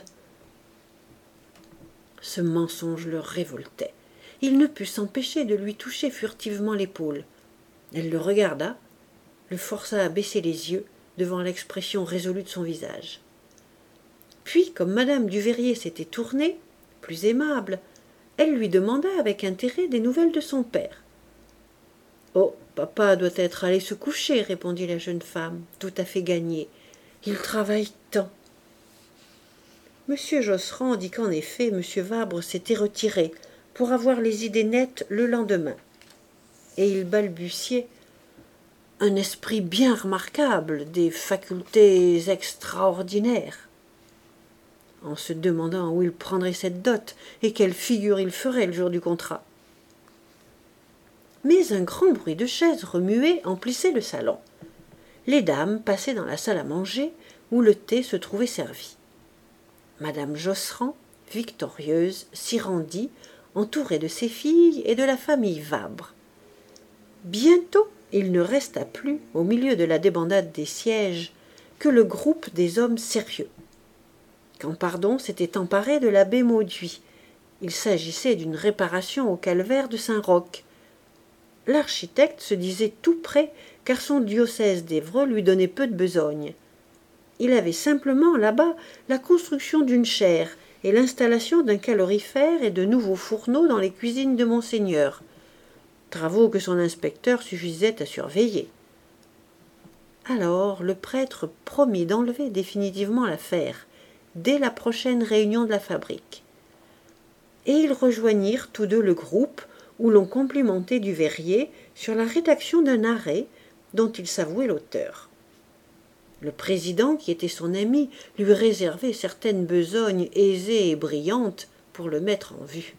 Ce mensonge le révoltait. Il ne put s'empêcher de lui toucher furtivement l'épaule. Elle le regarda, le força à baisser les yeux devant l'expression résolue de son visage. Puis, comme madame Duveyrier s'était tournée, plus aimable, elle lui demanda avec intérêt des nouvelles de son père. « Oh, papa doit être allé se coucher, » répondit la jeune femme, tout à fait gagnée. « Il travaille tant. » Monsieur Josserand dit qu'en effet, monsieur Vabre s'était retiré pour avoir les idées nettes le lendemain. Et il balbutiait « Un esprit bien remarquable, des facultés extraordinaires. » en se demandant où il prendrait cette dot et quelle figure il ferait le jour du contrat. Mais un grand bruit de chaises remuées emplissait le salon. Les dames passaient dans la salle à manger où le thé se trouvait servi. Madame Josserand, victorieuse, s'y rendit, entourée de ses filles et de la famille Vabre. Bientôt, il ne resta plus, au milieu de la débandade des sièges, que le groupe des hommes sérieux. Campardon s'était emparé de l'abbé Mauduit. Il s'agissait d'une réparation au calvaire de Saint-Roch. L'architecte se disait tout prêt, car son diocèse d'Évreux lui donnait peu de besogne. Il avait simplement là-bas la construction d'une chaire et l'installation d'un calorifère et de nouveaux fourneaux dans les cuisines de Monseigneur, travaux que son inspecteur suffisait à surveiller. Alors le prêtre promit d'enlever définitivement l'affaire, dès la prochaine réunion de la fabrique. Et ils rejoignirent tous deux le groupe où l'on complimentait Duveyrier sur la rédaction d'un arrêt dont il s'avouait l'auteur. Le président, qui était son ami, lui réservait certaines besognes aisées et brillantes pour le mettre en vue.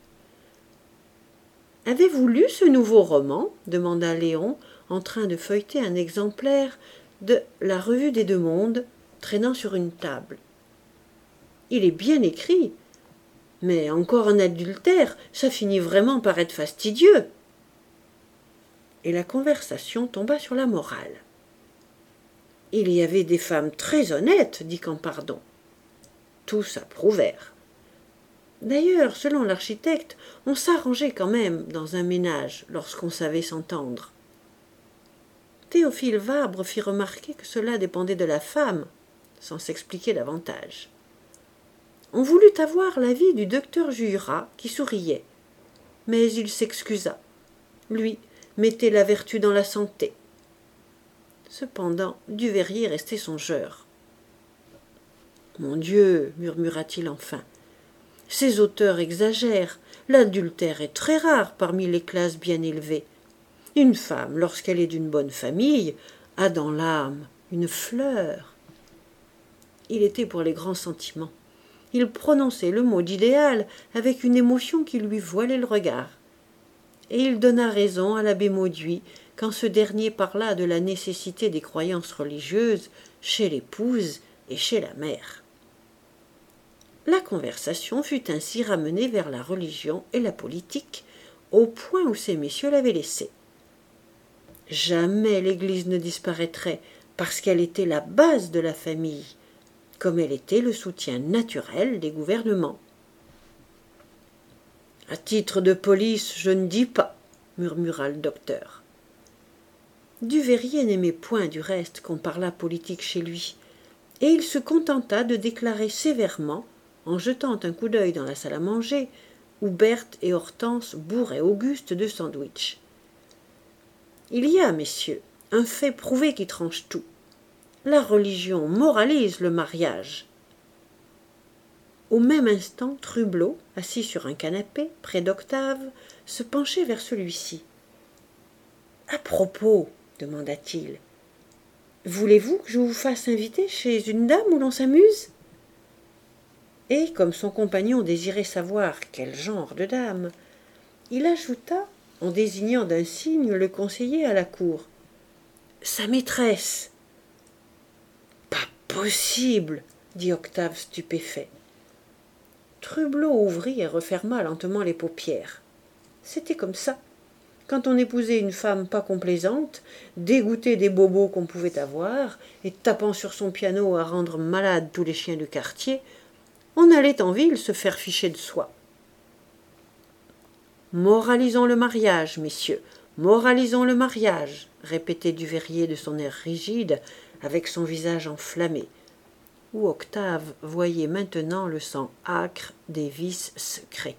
« Avez-vous lu ce nouveau roman » demanda Léon, en train de feuilleter un exemplaire de La Revue des Deux Mondes, traînant sur une table. « Il est bien écrit, mais encore un adultère, ça finit vraiment par être fastidieux. » Et la conversation tomba sur la morale. « Il y avait des femmes très honnêtes, dit Campardon. » Tous approuvèrent. D'ailleurs, selon l'architecte, on s'arrangeait quand même dans un ménage lorsqu'on savait s'entendre. Théophile Vabre fit remarquer que cela dépendait de la femme, sans s'expliquer davantage. On voulut avoir l'avis du docteur Jurat, qui souriait, mais il s'excusa. Lui mettait la vertu dans la santé. Cependant, Duveyrier restait songeur. « Mon Dieu » murmura-t-il enfin, « ces auteurs exagèrent. L'adultère est très rare parmi les classes bien élevées. Une femme, lorsqu'elle est d'une bonne famille, a dans l'âme une fleur. » Il était pour les grands sentiments. Il prononçait le mot d'idéal avec une émotion qui lui voilait le regard. Et il donna raison à l'abbé Mauduit quand ce dernier parla de la nécessité des croyances religieuses chez l'épouse et chez la mère. La conversation fut ainsi ramenée vers la religion et la politique, au point où ces messieurs l'avaient laissée. Jamais l'Église ne disparaîtrait, parce qu'elle était la base de la famille, comme elle était le soutien naturel des gouvernements. « À titre de police, je ne dis pas, » murmura le docteur. Duveyrier n'aimait point du reste qu'on parlât politique chez lui, et il se contenta de déclarer sévèrement, en jetant un coup d'œil dans la salle à manger, où Berthe et Hortense bourraient Auguste de sandwich. « Il y a, messieurs, un fait prouvé qui tranche tout. La religion moralise le mariage. » Au même instant, Trublot, assis sur un canapé, près d'Octave, se penchait vers celui-ci. « À propos, » demanda-t-il, « voulez-vous que je vous fasse inviter chez une dame où l'on s'amuse ?» Et, comme son compagnon désirait savoir quel genre de dame, il ajouta, en désignant d'un signe le conseiller à la cour, « sa maîtresse. » « Pas possible !» dit Octave stupéfait. Trublot ouvrit et referma lentement les paupières. C'était comme ça. Quand on épousait une femme pas complaisante, dégoûtée des bobos qu'on pouvait avoir, et tapant sur son piano à rendre malades tous les chiens du quartier, on allait en ville se faire ficher de soi. « Moralisons le mariage, messieurs, moralisons le mariage !» répétait Duveyrier de son air rigide, avec son visage enflammé, où Octave voyait maintenant le sang âcre des vices secrets.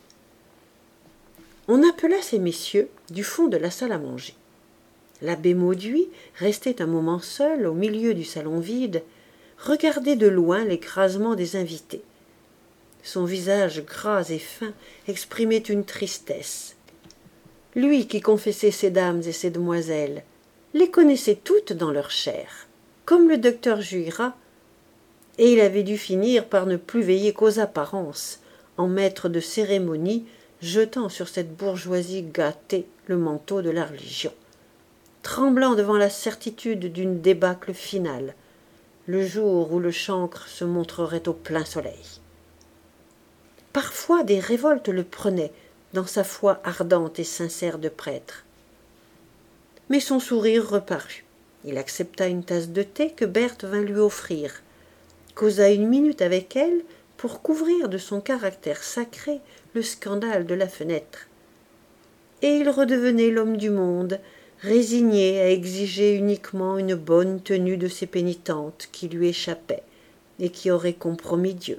On appela ces messieurs du fond de la salle à manger. L'abbé Mauduit restait un moment seul au milieu du salon vide, regardait de loin l'écrasement des invités. Son visage gras et fin exprimait une tristesse. Lui qui confessait ces dames et ces demoiselles, les connaissait toutes dans leur chair, comme le docteur Jurat, et il avait dû finir par ne plus veiller qu'aux apparences, en maître de cérémonie, jetant sur cette bourgeoisie gâtée le manteau de la religion, tremblant devant la certitude d'une débâcle finale, le jour où le chancre se montrerait au plein soleil. Parfois des révoltes le prenaient dans sa foi ardente et sincère de prêtre. Mais son sourire reparut. Il accepta une tasse de thé que Berthe vint lui offrir, causa une minute avec elle pour couvrir de son caractère sacré le scandale de la fenêtre. Et il redevenait l'homme du monde, résigné à exiger uniquement une bonne tenue de ses pénitentes qui lui échappaient et qui auraient compromis Dieu.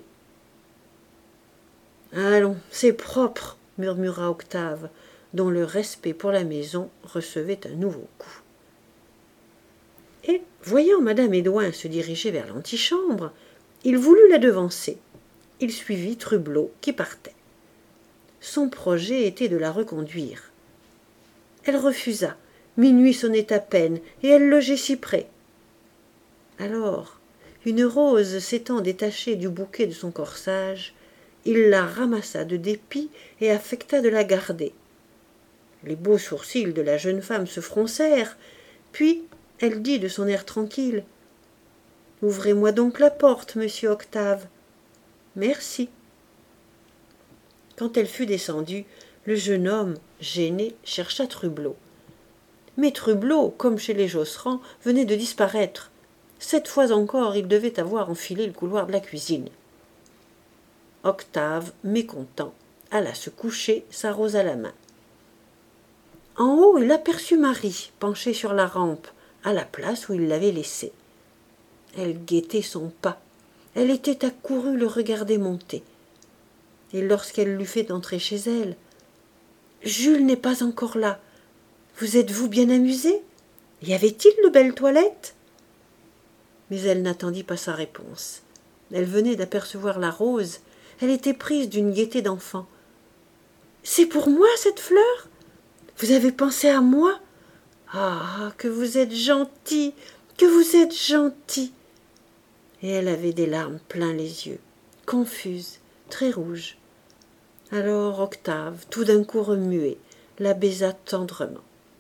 « Allons, c'est propre !» murmura Octave, dont le respect pour la maison recevait un nouveau coup. Et, voyant madame Édouin se diriger vers l'antichambre, il voulut la devancer. Il suivit Trublot qui partait. Son projet était de la reconduire. Elle refusa, Minuit sonnait à peine, et elle logeait si près. Alors, une rose s'étant détachée du bouquet de son corsage, il la ramassa de dépit et affecta de la garder. Les beaux sourcils de la jeune femme se froncèrent, puis elle dit de son air tranquille « Ouvrez-moi donc la porte, monsieur Octave. »« Merci. » Quand elle fut descendue, le jeune homme, gêné, chercha Trublot. Mais Trublot, comme chez les Josserand, venait de disparaître. Cette fois encore, il devait avoir enfilé le couloir de la cuisine. Octave, mécontent, alla se coucher, sa rose à la main. En haut, il aperçut Marie, penchée sur la rampe, à la place où il l'avait laissée. Elle guettait son pas. Elle était accourue le regarder monter. Et lorsqu'elle l'eut fait entrer chez elle, « Jules n'est pas encore là. Vous êtes-vous bien amusé? Y avait-il de belles toilettes ?» Mais elle n'attendit pas sa réponse. Elle venait d'apercevoir la rose. Elle était prise d'une gaieté d'enfant. « C'est pour moi, cette fleur? Vous avez pensé à moi? Ah, que vous êtes gentil, que vous êtes gentil !» Et elle avait des larmes plein les yeux, confuses, très rouges. Alors Octave, tout d'un coup remué, la baisa tendrement.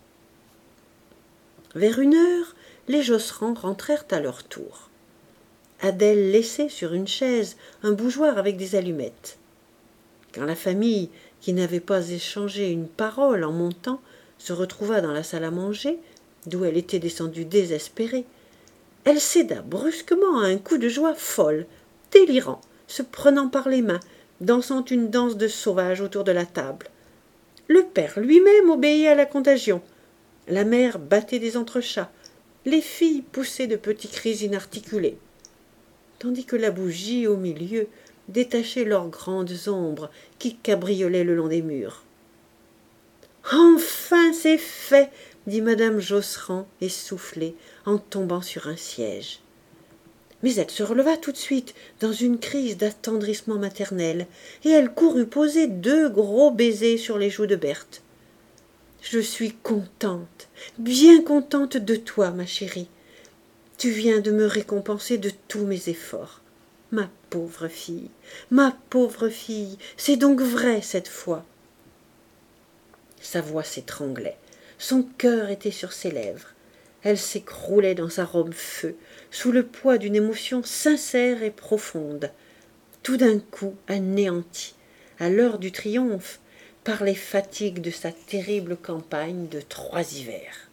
Vers une heure, les Josserand rentrèrent à leur tour. Adèle laissait sur une chaise un bougeoir avec des allumettes. Quand la famille, qui n'avait pas échangé une parole en montant, se retrouva dans la salle à manger, d'où elle était descendue désespérée, elle céda brusquement à un coup de joie folle, délirant, se prenant par les mains, dansant une danse de sauvage autour de la table. Le père lui-même obéit à la contagion. La mère battait des entrechats. Les filles poussaient de petits cris inarticulés. Tandis que la bougie, au milieu, détachait leurs grandes ombres qui cabriolaient le long des murs. « Enfin, c'est fait !» dit madame Josserand, essoufflée, en tombant sur un siège. Mais elle se releva tout de suite, dans une crise d'attendrissement maternel, et elle courut poser deux gros baisers sur les joues de Berthe. « Je suis contente, bien contente de toi, ma chérie. Tu viens de me récompenser de tous mes efforts. Ma pauvre fille, ma pauvre fille, c'est donc vrai cette fois. » Sa voix s'étranglait, son cœur était sur ses lèvres. Elle s'écroulait dans sa robe feu, sous le poids d'une émotion sincère et profonde, tout d'un coup anéantie, à l'heure du triomphe, par les fatigues de sa terrible campagne de trois hivers.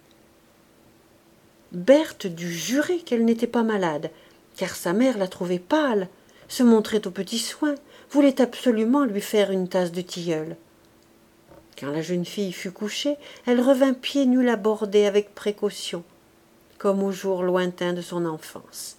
Berthe dut jurer qu'elle n'était pas malade, car sa mère la trouvait pâle, se montrait aux petits soins, voulait absolument lui faire une tasse de tilleul. Quand la jeune fille fut couchée, elle revint pieds nus la border avec précaution, comme au jour lointain de son enfance.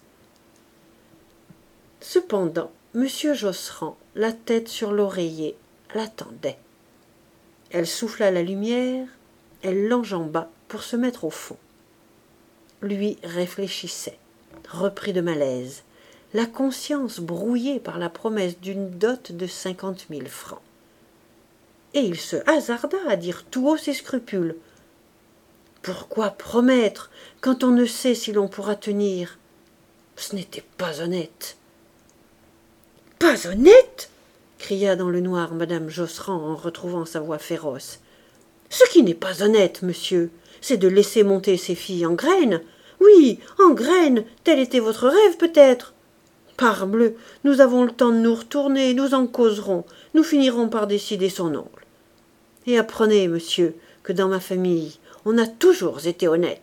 Cependant, monsieur Josserand, la tête sur l'oreiller, l'attendait. Elle souffla la lumière, elle l'enjamba pour se mettre au fond. Lui réfléchissait, repris de malaise, la conscience brouillée par la promesse d'une dot de cinquante mille francs. Et il se hasarda à dire tout haut ses scrupules. Pourquoi promettre quand on ne sait si l'on pourra tenir? Ce n'était pas honnête. « Pas honnête !» cria dans le noir madame Josserand en retrouvant sa voix féroce. « Ce qui n'est pas honnête, monsieur, c'est de laisser monter ses filles en graines. Oui, en graines, tel était votre rêve peut-être. Parbleu, nous avons le temps de nous retourner, nous en causerons, nous finirons par décider son oncle. Et apprenez, monsieur, que dans ma famille, on a toujours été honnête. »